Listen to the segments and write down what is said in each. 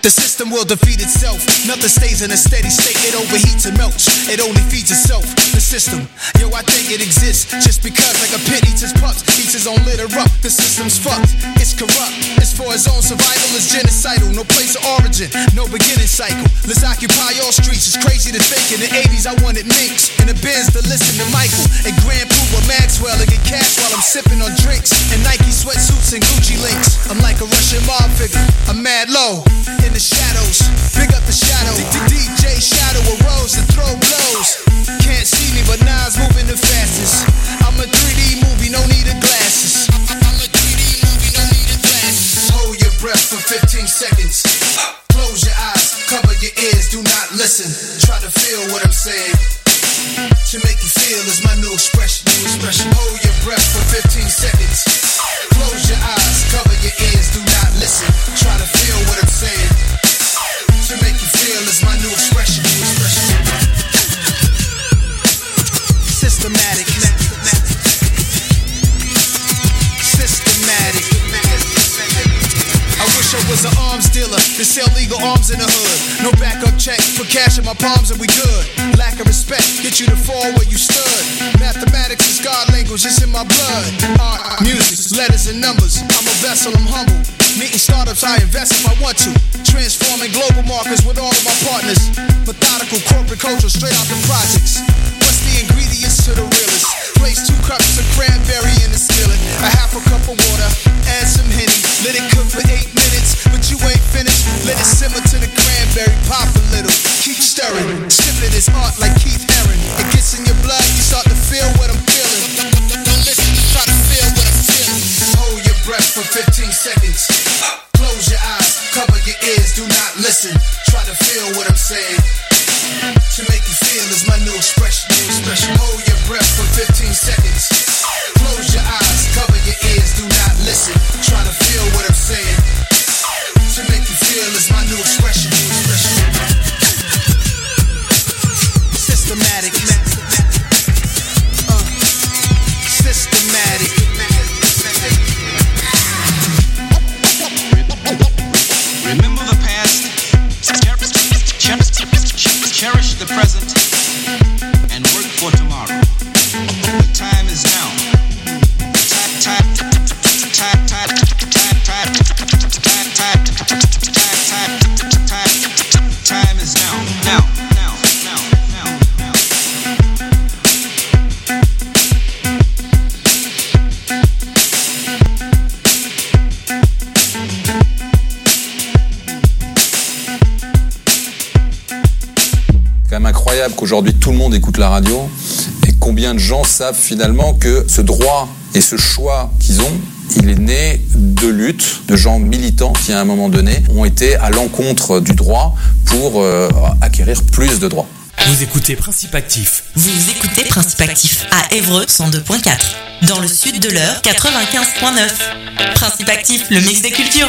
The system will defeat itself. Nothing stays in a steady state. It overheats and melts. It only feeds itself. The system, yo, I think it exists just because, like a pit eats his pups, eats his own litter up. The system's fucked. It's corrupt. It's for his own survival. It's genocidal. No place of origin. No beginning cycle. Let's occupy all streets. It's crazy to think. In the 80s, I wanted minks in the Benz to listen to Michael and Grand Pooh Maxwell and get cash while I'm sipping on drinks and Nike sweatsuits and Gucci links. I'm like a Russian mob figure. I'm mad low in the shadows. Big up the shadow. DJ Shadow arose to throw blows. Can't see me, but Nas moving the fastest. I'm a 3D movie, no need of glasses. I'm a 3D movie, no need of glasses. Hold your breath for 15 seconds. Close your eyes, cover your ears, do not listen. Try to feel what I'm saying. To make you feel is my new expression. Hold your breath for 15 seconds. Close your eyes, cover your ears, do not listen. Try to feel what I'm saying. To make you feel is my new expression. Systematic. I wish I was an arms dealer to sell legal arms in the hood. No backup check, put cash in my palms and we good. Lack of respect, get you to fall where you stood. Mathematics is God language, it's in my blood. Art, music, letters and numbers. I'm a vessel, I'm humble. Meeting startups, I invest if I want to. Transforming global markets with all of my partners. Methodical corporate culture straight out the projects. What's the ingredients to the realest? Place 2 cups of cranberry in the skillet. A half a cup of water, add some Henny. Let it cook for 8 minutes, but you ain't finished. Let it simmer to the cranberry, pop a little. Keep stirring, sniffing this art like Keith Haring. It gets in your blood, you start to feel what I'm feeling. Don't listen, try to feel what I'm feeling. Hold your breath for 15 seconds. Close your eyes, cover your ears, do not listen. Try to feel what I'm saying. To make you feel is my new expression. Hold your breath for 15 seconds. Close your eyes, cover your ears, do not listen. Try to feel what I'm saying. To make you feel is my new expression. Systematic. Systematic. Remember the past, cherish the present, and work for tomorrow. The time is now. Time is now. Now. C'est quand même incroyable qu'aujourd'hui tout le monde écoute la radio et combien de gens savent finalement que ce droit et ce choix qu'ils ont, il est né de luttes de gens militants qui à un moment donné ont été à l'encontre du droit pour acquérir plus de droits. Vous écoutez Principe Actif. Vous écoutez Principe Actif à Évreux 102.4. Dans le sud de l'Eure 95.9. Principe Actif, le mix des cultures.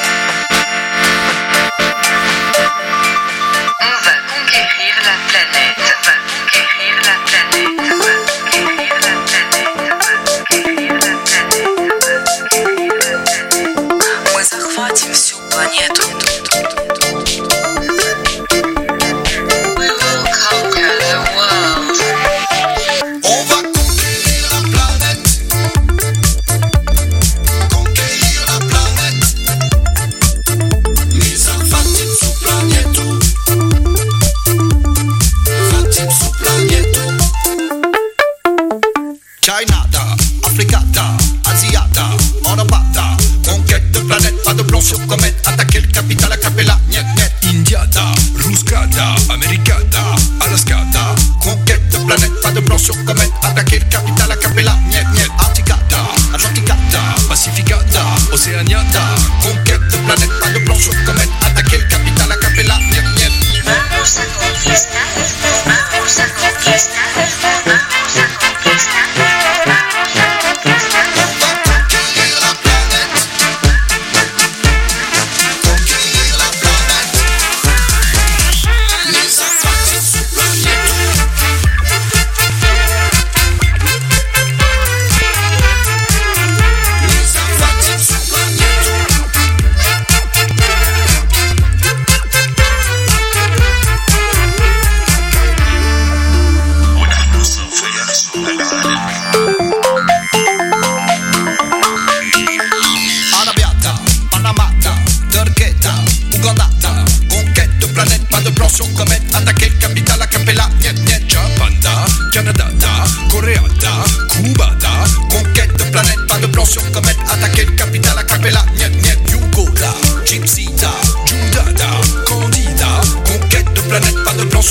Sur comète, attaquer le capital a cappella, niet niet. Indiada, Ruskada, Americada, Alaskada. Conquête de planète, pas de blanc sur comète, attaquer le capital a cappella, niet niet. Articada, Atlanticada, Pacificada, Océaniada. Conquête de planète, pas de blanc sur comète, attaquer le capital a cappella, niet niet. Vamos a conquistar, vamos a conquistar, vamos a conquistar.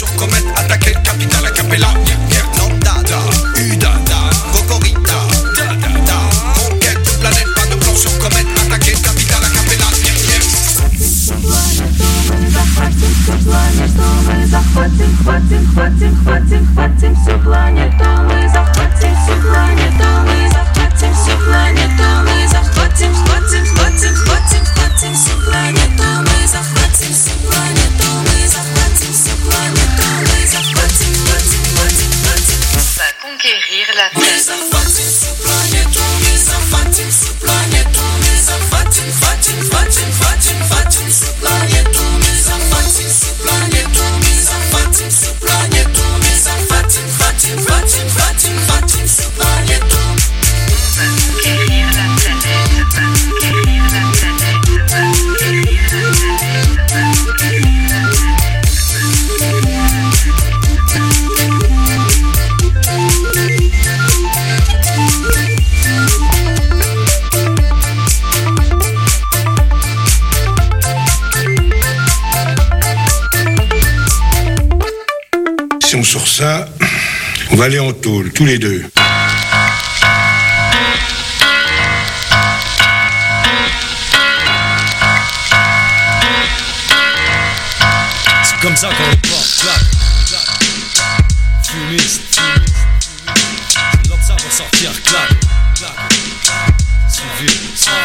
sur comète, attaquer le capital, a cappella, non, dada, udada, cocorita, dada, conquête de planète, pas de plan sur comète, attaquer le capital, a cappella, Захватим всю планету, мы захватим всю планету, мы захватим всю планету, мы захватим, захватим всю планету, мы захватим всю планету, мы захватим всю планету, мы захватим, On va conquérir la мы Terre. захватим всю планету, мы захватим всю планету, мы захватим, захватим всю планету, мы захватим всю планету, мы захватим всю планету, мы захватим, захватим всю планету. On va conquérir la planète, on va conquérir la planète, on va conquérir la planète, on va conquérir la planète. Si on sort ça, on va aller en tôle, tous les deux. C'est comme ça qu'on les porte, clac, fumiste, c'est là que ça va sortir, clac, suivi,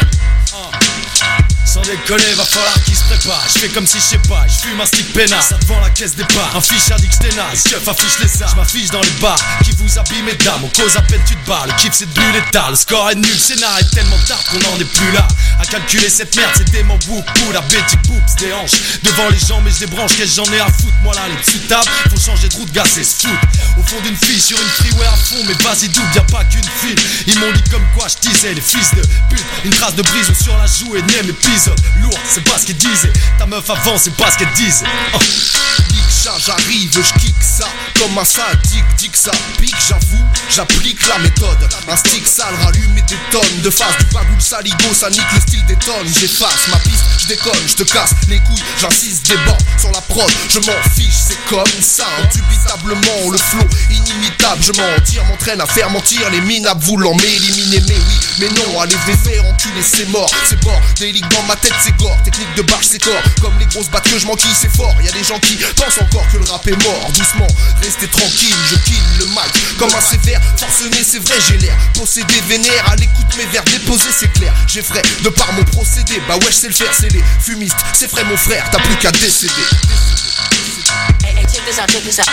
sans déconner, va falloir qu'il se prépare. Je fais comme si je sais pas, je fume un stick peinard. Ça devant la caisse départ, un fiche indique que j'étais naze. Keuf affiche les armes, je m'affiche dans les bars. Qui vous habille mesdames, on cause à peine tu te bats. Le kiff c'est de bulle et tard, le score est nul. Scénar est tellement tard qu'on en est plus là. À calculer cette merde, c'est des mots whoop, la Betty Boops, des hanches. Devant les gens, mais je débranche, qu'est-ce que j'en ai à foutre. Moi là, les petites tables, faut changer de route, gars, c'est se foutre. Au fond d'une fille, sur une freeway à fond, mais vas-y double, y'a pas qu'une fille. Ils m'ont dit comme quoi je disais, les fils de pute. Une trace de brise sur la joue, énième épisode. Lourd, c'est pas ce qu'ils disaient. Ta meuf avant, c'est pas ce qu'elle disait. Nique ça, j'arrive, je kick ça. Comme un sadique, dit que ça pique, j'avoue, j'applique la méthode. Un stick sale rallume et des tonnes de face. Du bagoule saligo, ça nique le style des tonnes. J'efface ma piste, je déconne, je te casse les couilles, j'insiste des bancs sur la prod. Je m'en fiche, c'est comme ça. Indubitablement, le flow inimitable. Je m'en tire, m'entraîne à faire mentir les minables voulant m'éliminer. Mais oui, mais non, allez vénère, enculé, c'est mort. C'est bord, des ligues dans ma tête, c'est gore. Technique de barge, c'est corps. Comme les grosses battes que je m'enquille, c'est fort. Y'a des gens qui pensent encore que le rap est mort. Doucement, restez tranquille, je kill le mic comme un sévère. Forcené, c'est vrai, j'ai l'air possédé, vénère. À l'écoute, mes vers déposés, c'est clair. J'ai frais de par mon procédé. Bah ouais, je sais le faire, c'est les fumistes. C'est vrai, mon frère, t'as plus qu'à décéder. Hey, check this out, check this out.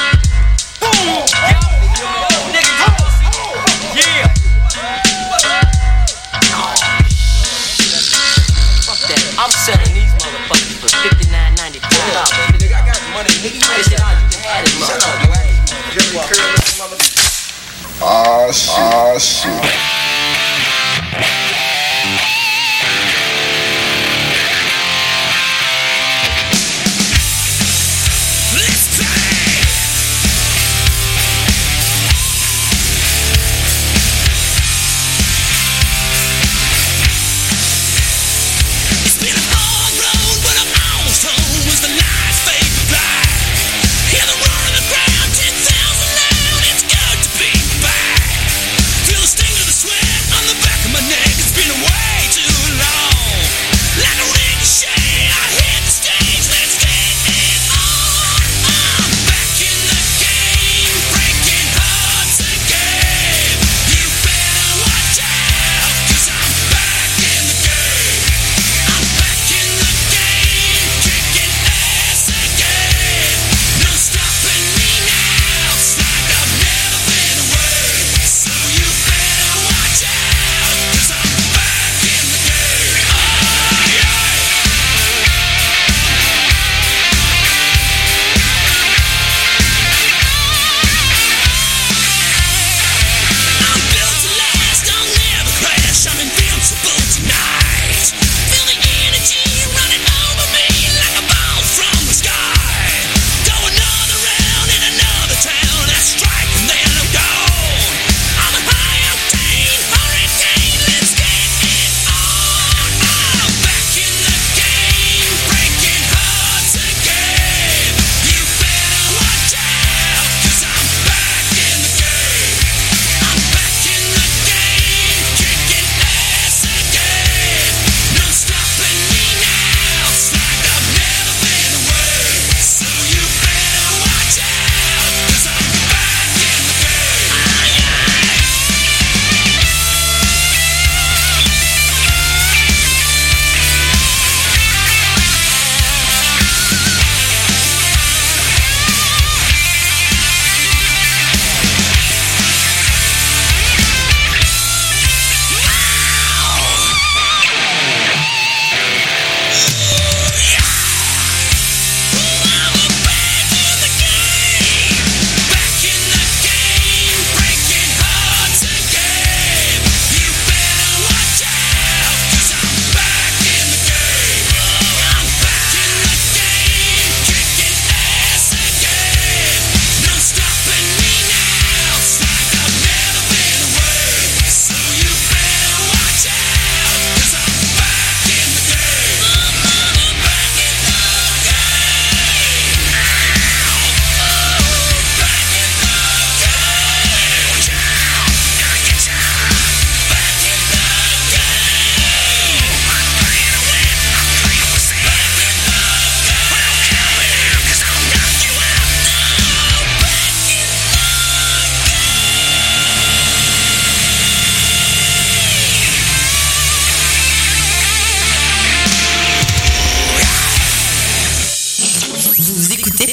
Yeah. Fuck that. I'm selling these motherfuckers for $59.95. Nigga, I got money, nigga. You had it, motherfucker. Ah, shit. Feel the sting of the sweat.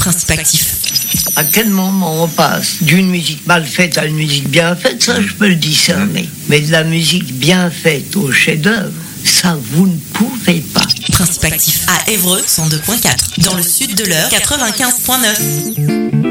Principe Actif. À quel moment on passe d'une musique mal faite à une musique bien faite, ça je peux le discerner. Mais de la musique bien faite au chef-d'œuvre, ça vous ne pouvez pas. Principe Actif à Évreux 102.4. Dans le sud de l'Eure 95.9.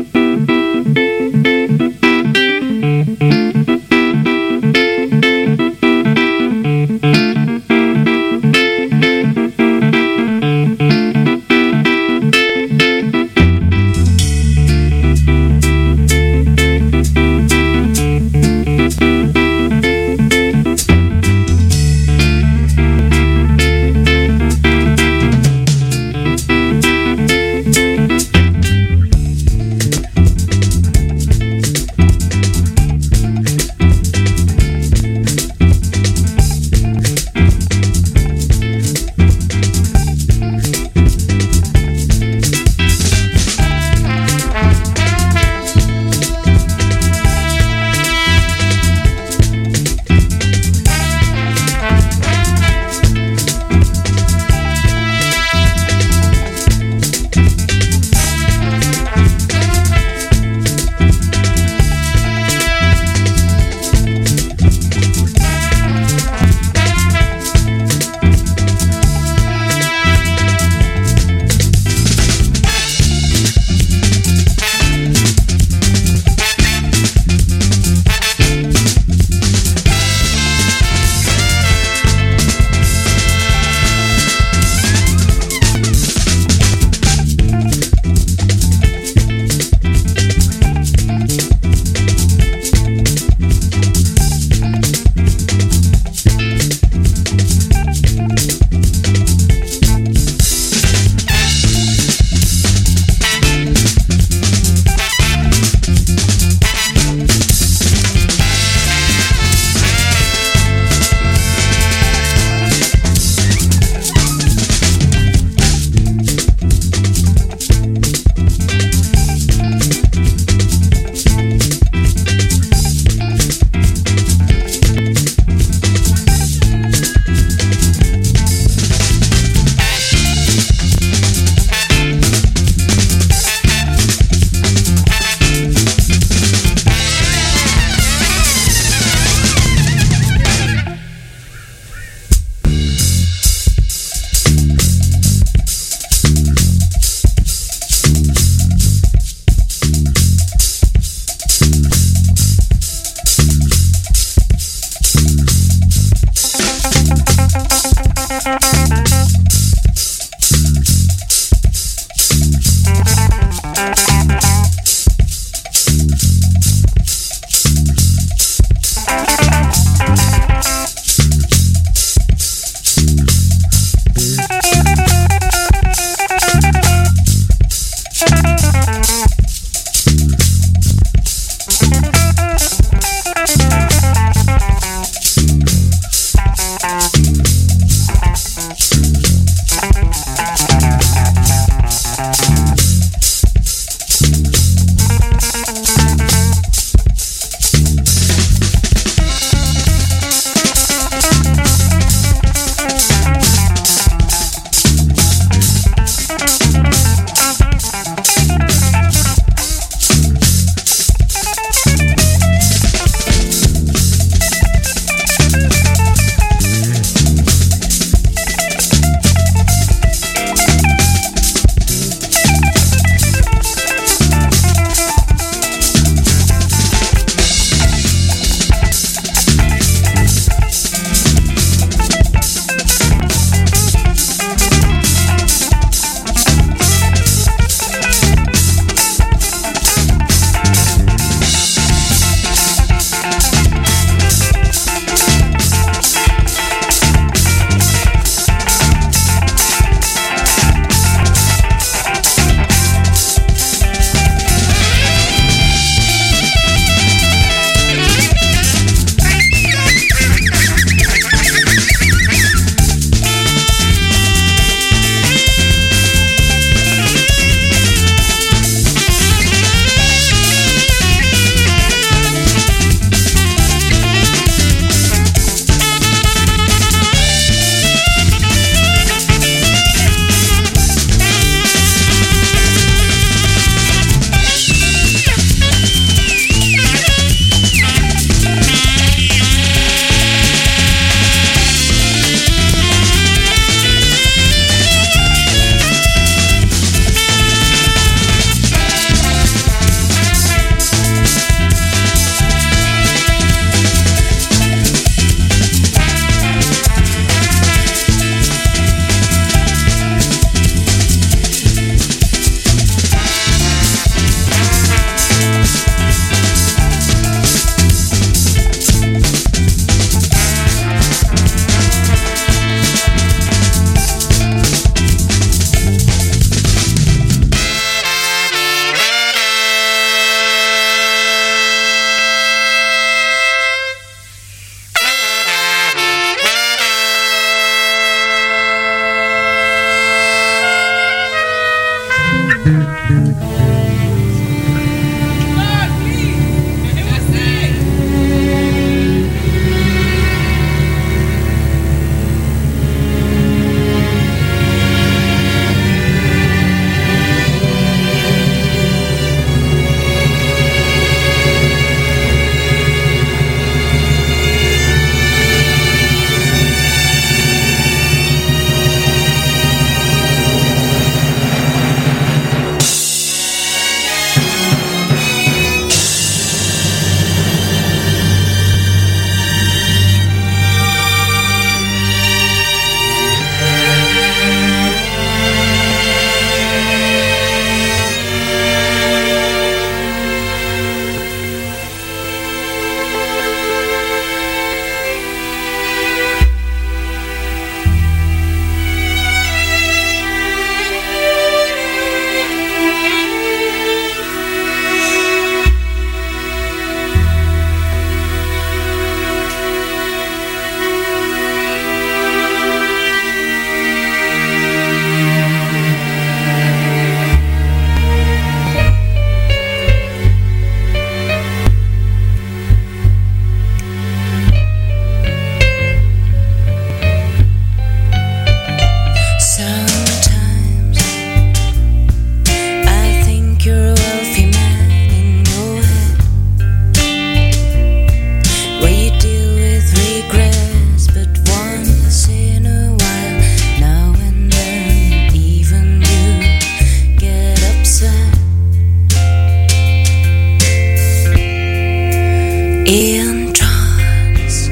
in trance,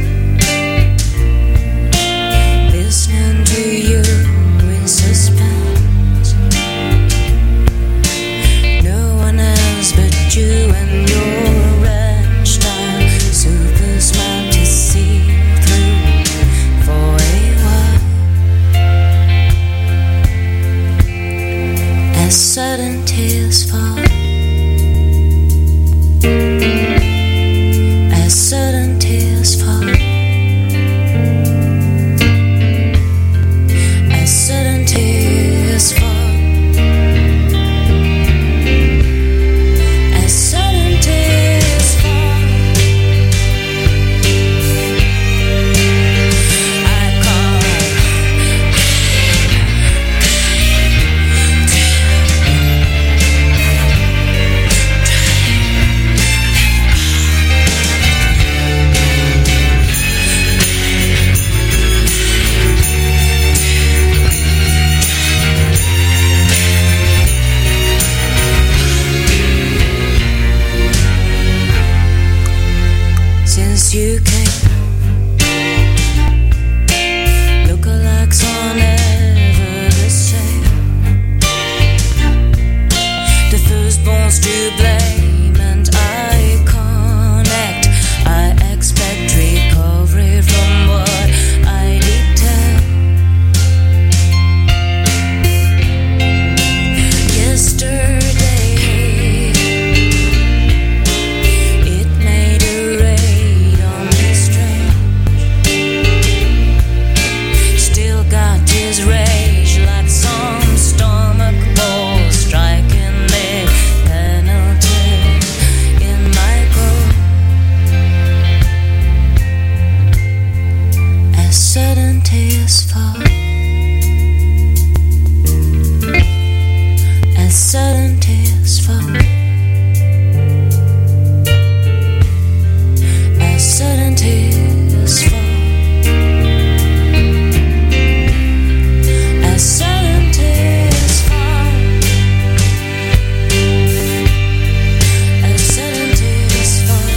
listening to you in suspense. No one else but you and your red style, super smart to see through for a while. As sudden tears fall, as sudden tears fall, as sudden tears fall, as sudden tears fall. I call since you came, lookalikes are never the same. The firstborn's to blame, and I connect. I expect recovery from what I did tell. Yesterday, it made a raid on me strange. Still got his rage like some stomach ball striking me penalty in my coat. As sudden tears fall, as sudden tears fall, as sudden tears fall, as sudden tears fall, as sudden tears fall,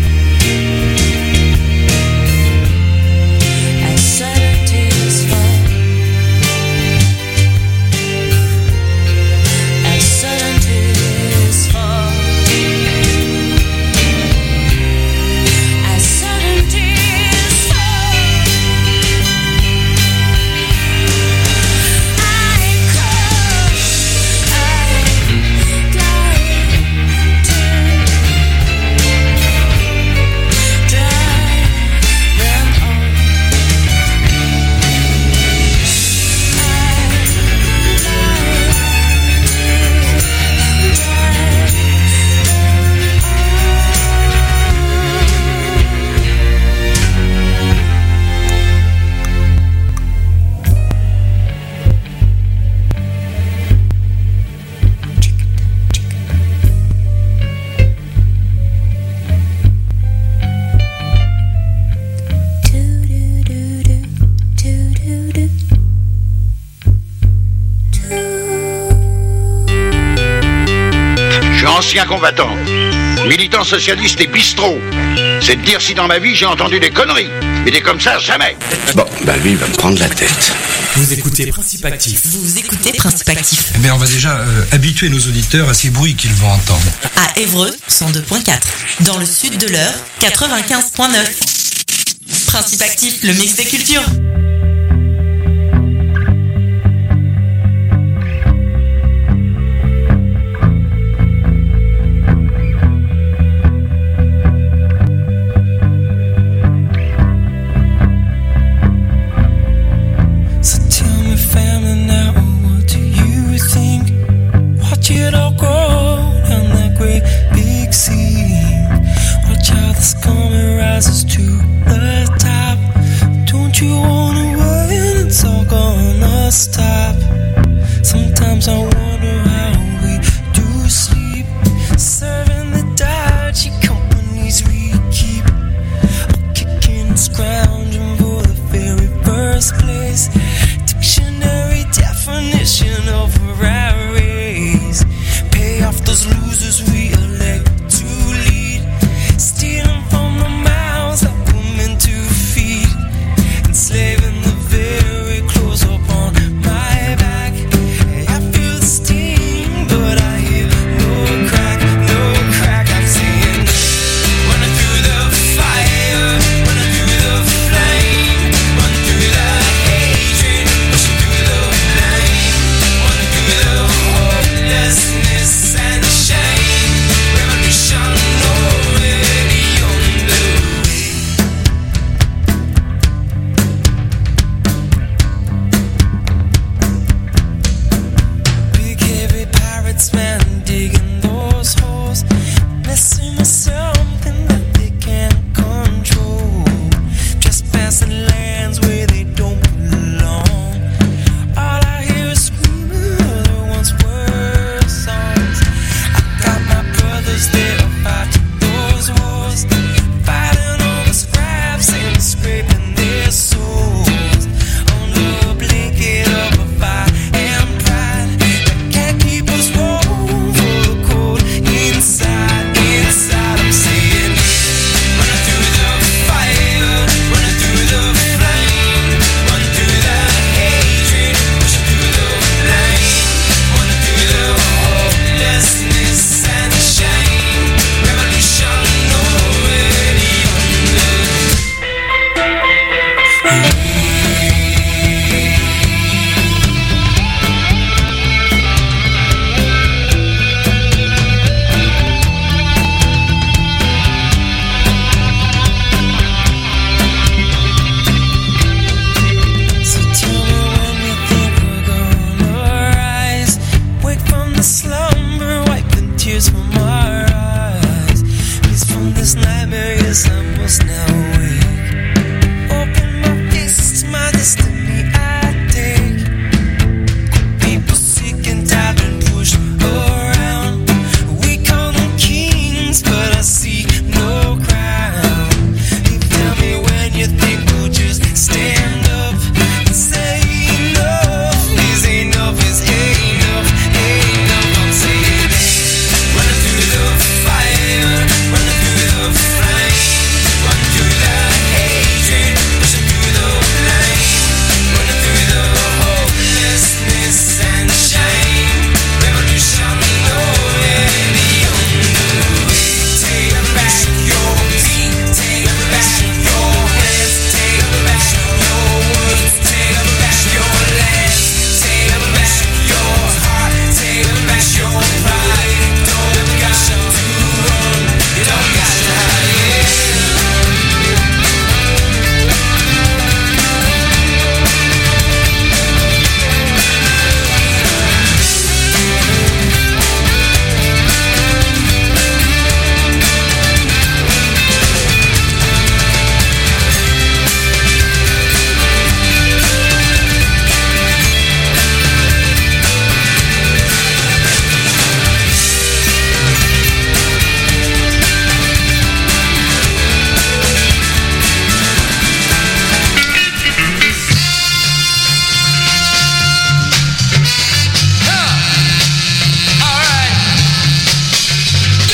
as sudden tears fall, as sudden tears fall, as sudden tears fall. I call, I glide to drive them all. Je suis ancien combattant, militant socialiste et bistrot. C'est de dire si dans ma vie j'ai entendu des conneries. Mais des comme ça, jamais. Bon, bah lui, il va me prendre la tête. Vous écoutez Principe Actif. Vous écoutez Principe Actif. Eh bien, on va déjà habituer nos auditeurs à ces bruits qu'ils vont entendre. À Évreux, 102.4. Dans le sud de l'Eure, 95.9. Principe Actif, le mix des cultures. So tell me, family, now what do you think? Watch it all go down that great big sea. Watch how the scum rises to the top. Don't you wanna win? It's all gonna stop. Sometimes I wonder how we do sleep, serving the dodgy companies we keep, kicking and scrounging for the very first place. Dictionary definition of our race. Pay off those losers we elect to lead, stealing from the see myself